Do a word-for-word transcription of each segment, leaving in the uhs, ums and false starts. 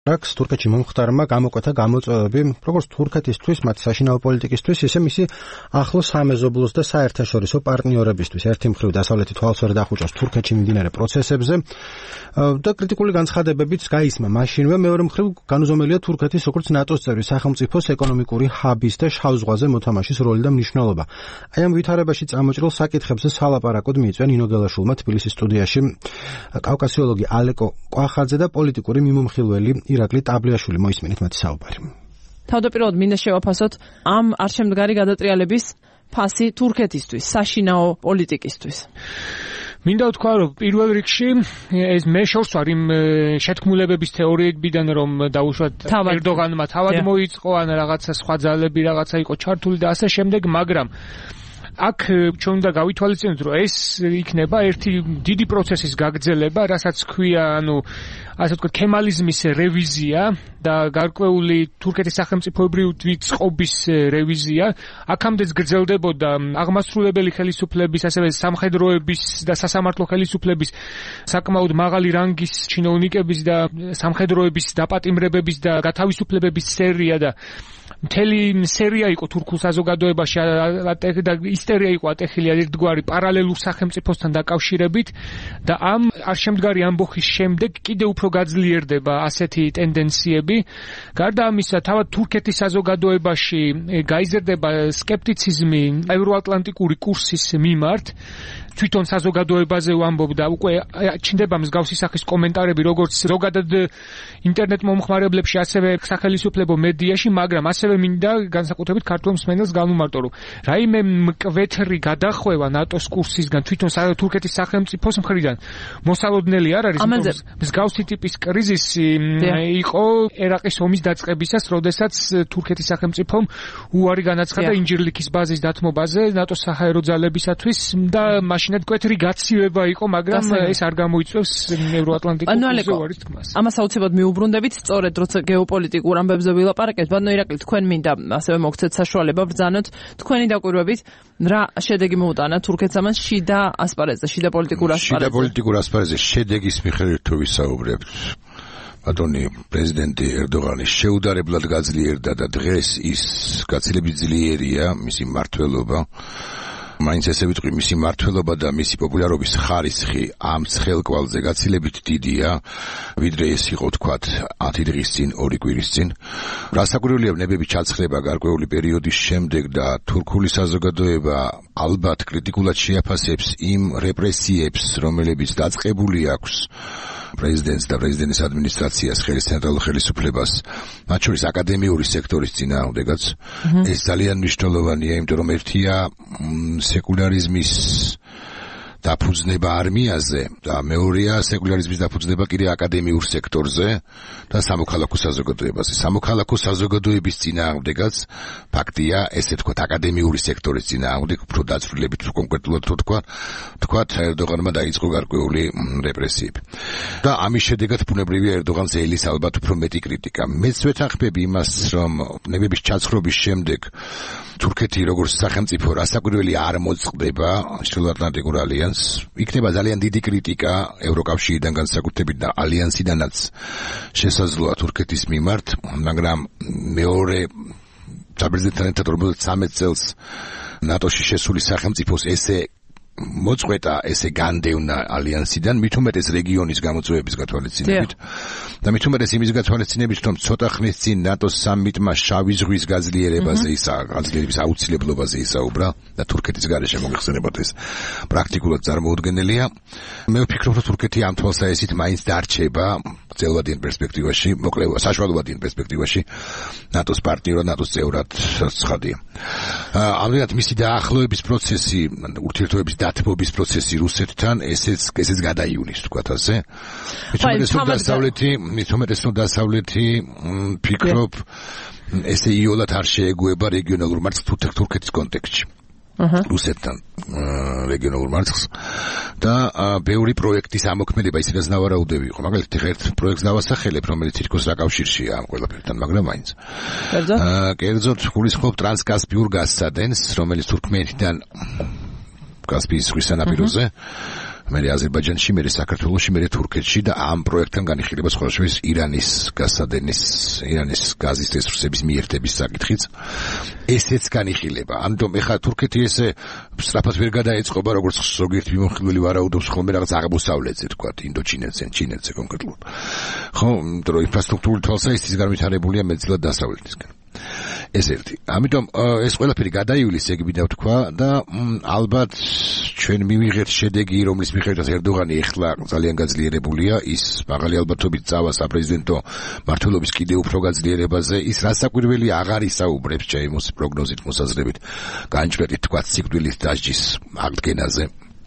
აქვს თურქეთში მომხდარმა გამოკვეთა გამოწვევები, როგორც თურქეთისთვის, მათ საშინაო პოლიტიკისთვის, ისე მისი ახლო სამეზობლოს და საერთაშორისო პარტნიორებისთვის. ერთი მხრივ დასავლეთი თვალსაჩინო დახუჭავს თურქეთში მიმდინარე პროცესებზე და კრიტიკული განცხადებებიც გაისმა მაშინვე, მეორე მხრივ განუზომელია თურქეთის როგორც ნატოს წევრი სახელმწიფოს ეკონომიკური ჰაბის და შავ ზღვაზე მოთამაშის როლი და მნიშვნელობა. აი ამ ვითარებაში წამოჭრილ საკითხებზე სალაპარაკოდ მიიწვია ნინო გელაშვილმა თბილისის სტუდიაში კავკასიოლოგი ალეკო კვახაძე და პოლიტიკური მიმომხილველი ირაკლი ტაბლიაშვილი. მოისმინეთ მათი საუბარი. თავდაპირველად მინდა შევაფასოთ ამ არჩევნგარი გადატრიალების ფასი თურქეთისთვის, საშინაო პოლიტიკისთვის. მინდა ვთქვა, რომ პირველ რიგში ეს მე შორს ვარ იმ შეთქმულებების თეორიებიდან, რომ დაუშვათ ერდოღანმა თავად მოიწყო, ან რაღაცა სხვა ძალები რაღაცა იყო ჩართული და ასე შემდეგ, მაგრამ აქ ჩვენ უნდა გავითვალისწინოთ, რომ ეს იქნება ერთი დიდი პროცესის გაგრძელება, რასაც ქვია, ანუ ასე ვთქვათ, ქემალიზმის რევიზია და გარკვეული თურქეთის სახელმწიფოებრივი წყობის რევიზია. აქამდეც გრძელდებოდა აღმასრულებელი ხელისუფლების, ასევე სამხედროების და სასამართლო ხელისუფლების საკმაოდ მაღალი რანგის ჩინოვნიკების და სამხედროების დაპატიმრებების და გათავისუფლებების სერია და მთელი სერია იყო თურქულ საზოგადოებაში და ისტერია იყო ატეხილი ერთგვარი პარალელურ სახელმწიფოსთან დაკავშირებით და ამ არჩევნგარი ამბოხის შემდეგ კიდევ უფრო გაძლიერდება ასეთი ტენდენციები. გარდა ამისა, თავად თურქეთის საზოგადოებაში გაიზრდება სკეპტიციზმი ევროატლანტიკური კურსის მიმართ. თვითონ საზოგადოებაზე ვამბობ და უკვე ჩნდება მსგავსი სახის კომენტარები, როგორც ზოგადად ინტერნეტ მომხმარებლებში, ასევე სახელისუფლებო მედიაში, მაგრამ ასევე მინდა განსაკუთრებით ქართულ მსმენელს განვუმარტო, რომ რაიმე მკვეთრი გადახვევა ნატოს კურსისგან თვითონ თურქეთის სახელმწიფოს მხრიდან მოსალოდნელი არ არის, რომ მსგავსი ტიპის კრიზისი იყო ერაყის ომის დაწყებისას, როდესაც თურქეთის სახელმწიფომ უარი განაცხადა ინჯირლიქის ბაზის დათმობაზე ნატოს საჰაერო ძალებისათვის და მაშინაც მკვეთრი გაცივება იყო, მაგრამ ეს არ გამოიწვევს ევროატლანტიკურ უარის თქმას. ამას აუცილებლად მიუბრუნდებით, სწორედ როცა გეოპოლიტიკურ ამბებზე ვილაპარაკებთ, ბატონო ირაკლი, თქვენ მინდა ასევე მოგცეთ საშუალება ბრძანოთ თქვენი დაკვირვებით, რა შედეგი მოუტანა თურქეთს ამან შიდა ასპარეზზე, შიდა პოლიტიკურ ასპარეზზე. შიდა პოლიტიკურ ასპარეზზე შედეგის მიხედვით თუ ვისაუბრებთ, ბატონი პრეზიდენტი ერდოღანი შეუდარებლად გაძლიერდა და დღეს ის გაცილებით ძლიერია მისი მმართველობა. მაინც ესე ვიტყვი, მისი მმართველობა და მისი პოპულარობის ხარისხი ამ ცხელკვალზე გაცილებით დიდია, ვიდრე ეს იყო თქვათ ათი დღის წინ, ორი კვირის წინ. რასაკვირველია, ნებები ჩაცხლება გარკვეული პერიოდის შემდეგ და თურქული საზოგადოება ალბათ კრიტიკულად შეაფასებს იმ რეპრესიებს, რომლებიც დაწყებული აქვს პრეზიდენტს და პრეზიდენტის ადმინისტრაციას, ხელის ცენტრალურ ხელისუფლებას, მათ შორის აკადემიური სექტორის წინააღმდეგაც. ეს ძალიან მნიშვნელოვანია, იმიტომ რომ ერთია სეკულარიზმის დაფუძნება არმიაზე და მეორეა სეკულარიზმის დაფუძნება კიდე აკადემიურ სექტორზე და სამოქალაქო საზოგადოებაზე. სამოქალაქო საზოგადოების წინააღმდეგაც ფაქტია, ესე თქვა აკადემიური სექტორის წინააღმდეგ, უფრო დაწვრილებით კონკრეტულად თუ თქვა, თქვა ერდოღანმა დაიწყო გარკვეული რეპრესიები. და ამის შედეგად ბუნებრივია ერდოღანს ელის ალბათ უფრო მეტი კრიტიკა. მეც ვეთანხმები იმას, რომ ნებების ჩაცხრობის შემდეგ თურქეთი როგორც სახელმწიფო რასაკვირველი არ მოწყდება ჩრდილოატლანტიკურ ალიანსს. იქნება ძალიან დიდი კრიტიკა ევროკავშირიდან განსაკუთრებით და ალიანსიდანაც შესაძლოა თურქეთის მიმართ, მაგრამ მეორე საბერძნეთთან ერთად რომელიც ცამეტ წელს ნატოში შესული სახელმწიფოს ესე მოწყვეტა, ესე განდევნა ალიანსიდან, მით უმეტეს რეგიონის გამოწვევების გათვალისწინებით და მით უმეტეს იმის გათვალისწინებით, რომ ცოტა ხნის წინ ნატოს სამიტმა შავი ზღვის გაძლიერებაზე ისა გაძლიერების აუცილებლობაზე ისაუბრა და თურქეთის გარეშე მოიხსენებათ ეს პრაქტიკულად წარმოუდგენელია. მე ვფიქრობ, რომ თურქეთი ამ თვალსაჩინოებით მაინც დარჩება გრძელვადიან პერსპექტივაში, მოკლედ საშუალოვადიან პერსპექტივაში ნატოს პარტნიორად, ნატოს წევრად ცხადია. ამგვარად მისი დაახლოების პროცესი, ურთიერთობების დათბობის პროცესი რუსეთთან ესეც ესეც გადაიუნის თქვათ ასე. მithumetes რომ დასავლეთი, მithumetes რომ დასავლეთი ფიქრობ ესე იოლად არ შეეგუება რეგიონალურ მარცხს თურქეთის კონტექსტში. რუსეთთან რეგიონალურ მარცხს და ბევრი პროექტის ამოქმედება ისედაც ნავარაუდები იყო. მაგალითად ერთ პროექტს დავასახელებ, რომელიც თითქოს რაკავშირშია ამ ყველაფერთან, მაგრამ მაინც. კერძოდ გულისხმობ ტრანსკასპიურ გაზსადენს, რომელიც თურქმენეთიდან კასპიის ზღვის სანაპიროზე მე აზერბაიჯანში, მე საქართველოში, მე თურქეთში და ამ პროექტთან განიხილება სხვადასხვა ირანის გასადენის, ირანის გაზის რესურსების მიერთების საკითხიც ესეც განიხილება. ამიტომ ეხლა თურქეთი ესე სწრაფად ვერ გადაეწყობა, როგორც ზოგიერთი მიმოხილველი ვარაუდობს ხოლმე რაღაც აღმოსავლეთზე, თქვა, ინდოჩინეთზე, ჩინეთზე კონკრეტულად. ხო, იმიტომ რომ ინფრასტრუქტურული თვალსაზრისით განვითარებულია მეტწილად დასავლეთისგან. ეს ერთი. ამიტომ ეს ყველაფერი გადაივლის, ეგ მინდა ვთქვა და ალბათ ჩვენ მივიღეთ შედეგი, რომლის მიხედვითაც ერდოღანი ეხლა ძალიან გაძლიერებულია, ის მაღალი ალბათობით წავა საპრეზიდენტო მმართველობის კიდევ უფრო გაძლიერებაზე, ის რასაკვირველი აღარ ისაუბრებს ჩემი პროგნოზით, მოსაზრებით, განჭრეტით თქვა სიკვდილის დასჯის აღდგენაზე.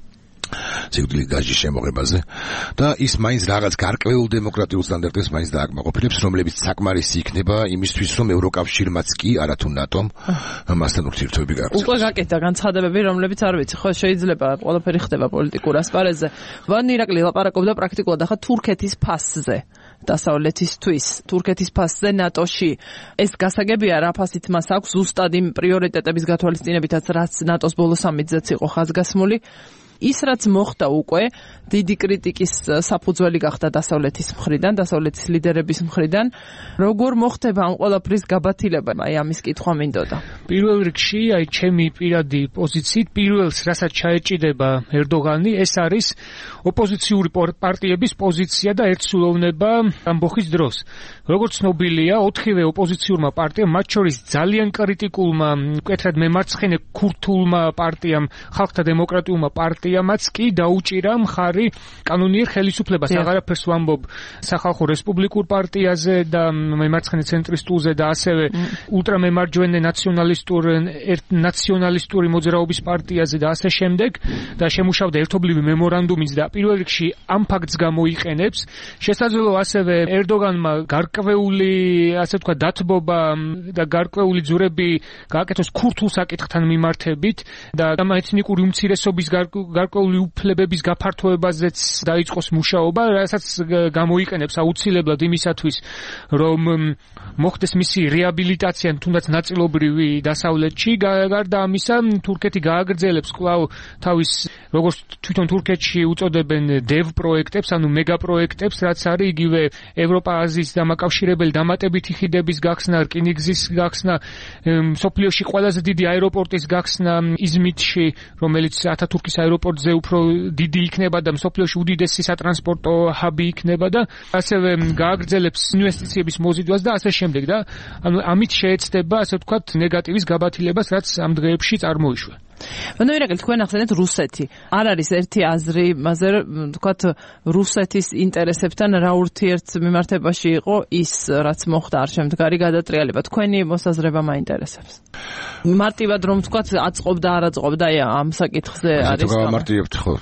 სიკვდილის დასჯის შემოღებაზე და ის მაინც რაღაც გარკვეულ დემოკრატიულ სტანდარტებს მაინც დააკმაყოფილებს, რომლებიც საკმარისი იქნება იმისთვის, რომ ევროკავშირმაც კი არათუ ნატომ მასთან ურთიერთობები გააკეთოს. უკვე გაკეთდა განცხადებები, რომლებიც არ ვიცი, ხო შეიძლება ყველაფერი ხდება პოლიტიკურ ასპარეზზე. ვან ირაკლი ლაპარაკობდა პრაქტიკულად ახლა თურქეთის ფასზე. დასავლეთისთვის, თურქეთის ფასზე ნატოში. ეს გასაგებია, რა ფასით მას აქვს ზუსტად იმ პრიორიტეტების გათვალისწინებითაც, რაც ნატოს ბოლო სამიტზეც იყო ხაზგასმული. ის რაც მოხდა უკვე დიდი კრიტიკის საფუძველი გახდა დასავლეთის მხრიდან, დასავლეთის ლიდერების მხრიდან. როგორ მოხდება ამ ყველაფრის გაბათილება? აი ამის კითხვა მინდოდა. პირველ რიგში, აი ჩემი პირადი პოზიციით, პირველს რასაც ჩაეჭიდება ერდოღანი, ეს არის ოპოზიციური პარტიების პოზიცია და ერთსულოვნება ამბოხის დროს. როგორც ცნობილია, ოთხივე ოპოზიციურმა პარტიამ, მათ შორის ძალიან კრიტიკულმა, მკვეთრად მემარცხენე ქურთულმა პარტიამ, ხალხთა დემოკრატიულმა პარტიამ მაც კი დაუჭირა მხარი კანონიერ ხელისუფლებას. აღარაფერს ვამბობ სახალხო რესპუბლიკურ პარტიაზე და მემარცხენე ცენტრისტულზე და ასევე ულტრამემარჯვენე ნაციონალისტურ ნაციონალისტური მოძრაობის პარტიაზე და ასე შემდეგ და შემუშავდა ერთობლივი მემორანდუმიც და პირველ რიგში ამ ფაქტს გამოიყენებს. შესაძლოა ასევე ერდოგანმა გარკვეული, ასე ვთქვა, დათბობა და გარკვეული ძურები გააკეთოს ქურთულ საკითხთან მიმართებით და ეთნიკური უმცირესობის გარკვეული უფლებების გაფართოებაზეც დაიწყოს მუშაობა, რასაც გამოიყენებს აუცილებლად იმისათვის, რომ მოხდეს მისი რეაბილიტაცია, თუნდაც ნაწილობრივი დასავლეთში. გარდა ამისა, თურქეთი გააგრძელებს კვლავ თავის, როგორც თვითონ თურქეთში უწოდებენ დევ პროექტებს, ანუ მეგა პროექტებს, რაც არის იგივე ევროპა-აზიის დამაკავშირებელი დამატებითი ხიდების გახსნა, რკინიგზის გახსნა, მსოფლიოში ყველაზე დიდი აეროპორტის გახსნა იზმიტში, რომელიც ათათურქის აეროპორტზე უფრო დიდი იქნება და მსოფლიოში უდიდესი სატრანსპორტო ჰაბი იქნება და ასევე გააგრძელებს ინვესტიციების მოზიდვას და ასე შემდეგ და ანუ ამით შეეცდება, ასე ვთქვათ, ნეგატივის გაბათილებას, რაც ამ დღეებში წარმოიშვა. ანუ ირაკლი, თქვენ ახსენეთ რუსეთი. არ არის ერთი აზრი მასზე, ვთქვათ, რუსეთის ინტერესებთან რა ურთიერთმემართებაში იყო ის, რაც მოხდა არ შემდგარი გადატრიალება. თქვენი მოსაზრება მაინტერესებს. მარტივად რომ ვთქვათ, აწყობდა, არ აწყობდა ამ საკითხზე არის. თუ გამარტივებთ ხო,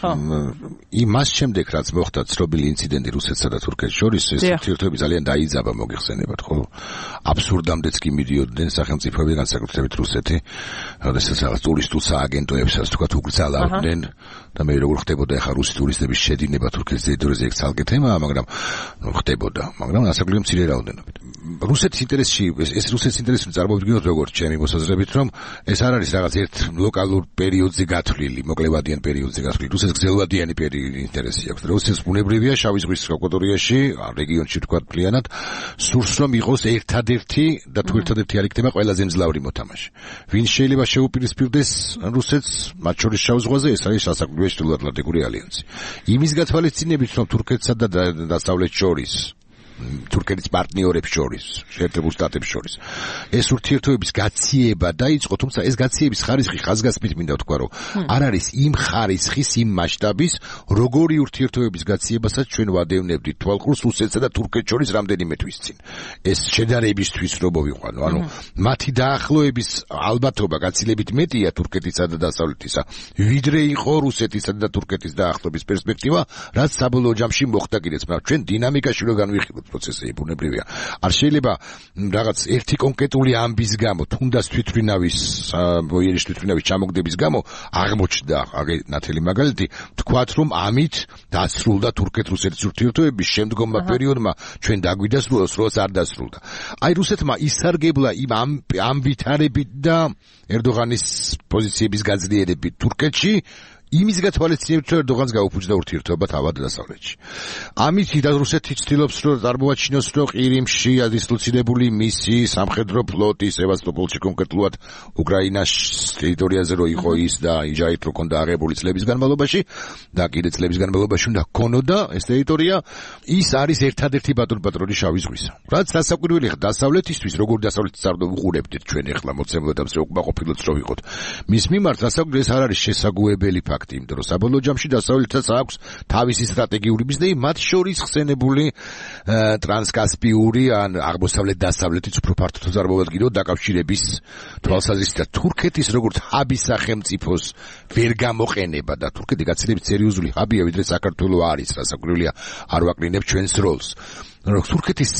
იმას შემდეგ რაც მოხდა ცნობილი ინციდენტი რუსეთსა და თურქეთს შორის, ეს ურთიერთობები ძალიან დაიძაბა, მოგიხსენებათ, ხო? აბსურდამდეც კი მიდიოდნენ სახელმწიფოები, განსაკუთრებით რუსეთი, როდესაც რაღაც ტურისტულ აგენტოებსაც თქვათ უგრძალავდნენ და მე როგორ ხდებოდა ახლა რუსი ტურისტების შედინება თურქეთის ტერიტორიაზე, ეგ ცალკე თემაა, მაგრამ ნუ ხდებოდა, მაგრამ ასაკვლელი მცირე რაოდენობით. რუსეთის ინტერესში, ეს რუსეთის ინტერესში წარმოვიდგინოთ როგორც ჩემი მოსაზრებით, რომ ეს არ არის რაღაც ერთ ლოკალურ პერიოდზე გათვლილი, მოკლევადიან პერიოდზე გათვლილი, რუსეთს გრძელვადიანი პერიოდი ინტერესი აქვს. რუსეთს ბუნებრივია შავი ზღვის აკვატორიაში, რეგიონში თქვათ მთლიანად, სურს რომ იყოს ერთადერთი და თუ ერთადერთი არ იქნება ყველაზე მძლავრი მოთამაშე. ვინ შეიძლება შეუპირისპირდეს რუსეთს, მათ შორის შავ ზღვაზე, ეს არის სასაკვირველი ჩრდილოატლანტიკური ალიანსი. იმის გათვალისწინებით, რომ თურქეთსა და დასავლეთს შორის, თურქეთის პარტნიორებს შორის, შეერთებულ შტატებს შორის, ეს ურთიერთობების გაციება დაიწყო, თუმცა ეს გაციების ხარისხი ხაზგასმით მინდა ვთქვა, რომ არ არის იმ ხარისხის, იმ მასშტაბის, როგორი ურთიერთობების გაციებასაც ჩვენ ვადევნებდით თვალყურს რუსეთსა და თურქეთს შორის რამდენიმე თვის წინ. ეს შედარებისთვის რო მოვიყვანო, ანუ მათი დაახლოების ალბათობა გაცილებით მეტია თურქეთისა და დასავლეთისა, ვიდრე იყო რუსეთისა და თურქეთის დაახლოების პერსპექტივა, რაც საბოლოო ჯამში მოხდა კიდეც, მაგრამ ჩვენ დინამიკაში რო განვიხილოთ პროცესები ბუნებრივია. არ შეიძლება რაღაც ერთი კონკრეტული ამბის გამო, თუნდაც თვითმფრინავის, ბოიერის თვითმფრინავის ჩამოგდების გამო აღმოჩნდა აგე ნათელი მაგალითი, თქვათ რომ ამით დასრულდა თურქეთ-რუსეთის ურთიერთობები შემდგომმა პერიოდმა ჩვენ დაგვიდასრულოს, როც არ დასრულდა. აი რუსეთმა ისარგებლა იმ ამ ვითარებით და ერდოღანის პოზიციების გაძლიერებით თურქეთში იმის გათვალისწინებით, რომ ერდოღანს გაუფუძნა ურთიერთობა თავად დასავლეთში. ამით რუსეთი ცდილობს, რომ წარმოაჩინოს, რომ ყირიმში ადისლოცირებული მისი სამხედრო ფლოტი სევასტოპოლში კონკრეტულად უკრაინას ტერიტორიაზე რო იყო ის და იჯაით რო კონდა აღებული წლების განმავლობაში და კიდე წლების განმავლობაში უნდა ქონოდა ეს ტერიტორია, ის არის ერთადერთი ბატონ-პატრონი შავი ზღვისა. რაც დასაკვირველი ხდება დასავლეთისთვის, როგორ დასავლეთის არ ვუყურებდით ჩვენ ახლა მოცემულ ეტაპზე უკმაყოფილოთ რო ვიყოთ. მის მიმართ დასაკვირველი ეს არ არის შესაძლებელი ფაქტი, იმიტომ რომ საბოლოო ჯამში დასავლეთსაც აქვს თავისი სტრატეგიული მიზნები, მათ შორის ხსენებული ტრანსკასპიური ან აღმოსავლეთ-დასავლეთის უფრო ფართო წარმოადგენლად დაკავშირების თვალსაზრისით და თურქეთის როგორც ჰაბის სახელმწიფოს ვერ გამოყენება და თურქეთი გაცილებით სერიოზული ჰაბია, ვიდრე საქართველო არის, დასაკვირველია არ ვაკრინებ ჩვენს როლს. თურქეთის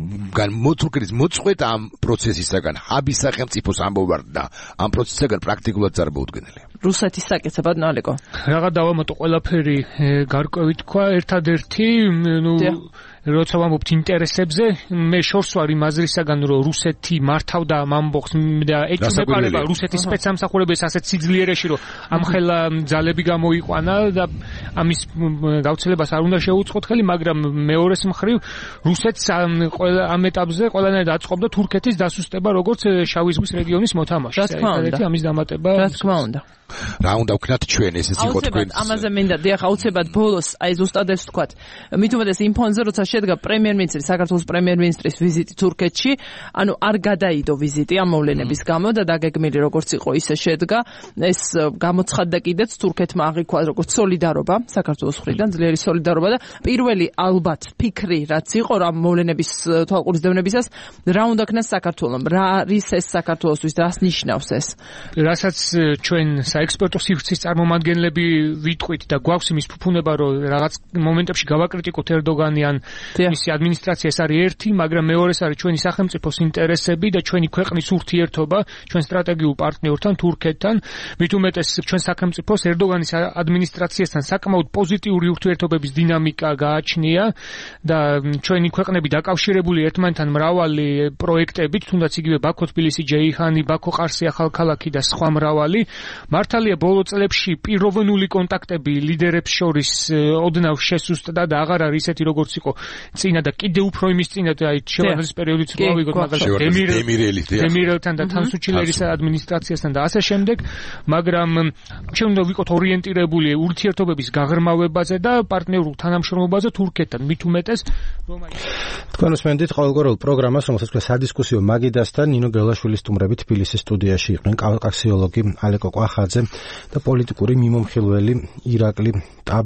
თურქეთის მოწყვეტა ამ პროცესისაგან ჰაბის სახელმწიფოს ამბობარდ და ამ პროცესისაგან პრაქტიკულად წარმოუდგენელია. რუსეთის საკითხებად ნალეკო. რაღაც დავამატო ყველაფერი გარკვევი თქვა, ერთადერთი ნუ როცა ვამბობთ ინტერესებზე, მე შორს ვარ იმ აზრისაგან, რომ რუსეთი მართავდა ამ ამბოხს და ეჭვმეპარება რუსეთის სპეცსამსახურებებს ასეთ სიძლიერეში, რომ ამხელა ძალები გამოიყვანა და ამის გავრცელებას არ უნდა შეუწყოთ ხელი, მაგრამ მეორეს მხრივ რუსეთს ყველა ამ ეტაპზე ყველანაირად აწყობდა თურქეთის დასუსტება, როგორც შავი ზღვის რეგიონის მოთამაშეს. ერთადერთი ამის დამატება. რა თქმა უნდა. რა უნდა ვქნათ ჩვენ ესეც იყო თქვენ. ამაზე მინდა დიახ, აუცილებლად ბოლოს აი ზუსტად ეს ვთქვათ. მით უმეტეს იმ ფონზე, როცა შედგა პრემიერ-მინისტრის, საქართველოს პრემიერ-მინისტრის ვიზიტი თურქეთში, ანუ არ გადაიდო ვიზიტი ამ მოვლენების გამო და დაგეგმილი როგორც იყო ისე შედგა. ეს გამოცხადდა კიდეც თურქეთმა აღიქვა როგორც სოლიდარობა, საქართველოს მხრიდან ძლიერი სოლიდარობა და პირველი ალბათ ფიქრი რაც იყო რა მოვლენების თვალყურისდევნებისას, რა უნდა ქნას საქართველოს, რა არის ეს საქართველოსთვის, რას ნიშნავს ეს? რასაც ჩვენ საექსპერტო სივრცის წარმომადგენლები ვიტყვით და გვაქვს იმის ფუფუნება, რომ რაღაც მომენტებში გავაკრიტიკოთ ერდოგანი ან მისი ადმინისტრაცია, ეს არის ერთი, მაგრამ მეორეს არის ჩვენი სახელმწიფოს ინტერესები და ჩვენი ქვეყნის ურთიერთობა ჩვენ სტრატეგიულ პარტნიორთან თურქეთთან. მით უმეტეს ჩვენ სახელმწიფოს ერდოგანის ადმინისტრაციასთან საკმაოდ პოზიტიური ურთიერთობების დინამიკა გააჩნია და ჩვენი ქვეყნები დაკავშირებული ერთმანეთთან მრავალი პროექტებით, თუნდაც იგივე ბაქო-თბილისი, ჯეიჰანი, ბაქო-ყარსი ახალქალაქი და სხვა მრავალი. მართალია ბოლო წლებში პიროვნული კონტაქტები ლიდერებს შორის ოდნავ შესუსტდა და აღარ არის ისეთი როგორც იყო წინა და კიდევ უფრო იმის წინა და აი შევარდნის პერიოდიც რო ავიღოთ, მაგალითად დემირელთან და თანსუჩილერის ადმინისტრაციასთან და ასე შემდეგ, მაგრამ ჩვენ უნდა ვიყოთ ორიენტირებული ურთიერთობების გაღრმავებაზე და პარტნიორულ თანამშრომლობაზე თურქეთთან, მით უმეტეს რომ აი თქვენ უსმენთ ყოველგვარულ პროგრამას, რომელსაც ქვია სადისკუსიო მაგიდასთან ნინო გელაშვილის სტუმრები თბილისის სტუდიაში იყვნენ, კავკასიოლოგი ალეკო ყვახაძე და პოლიტიკური მიმომხილველი ირაკლი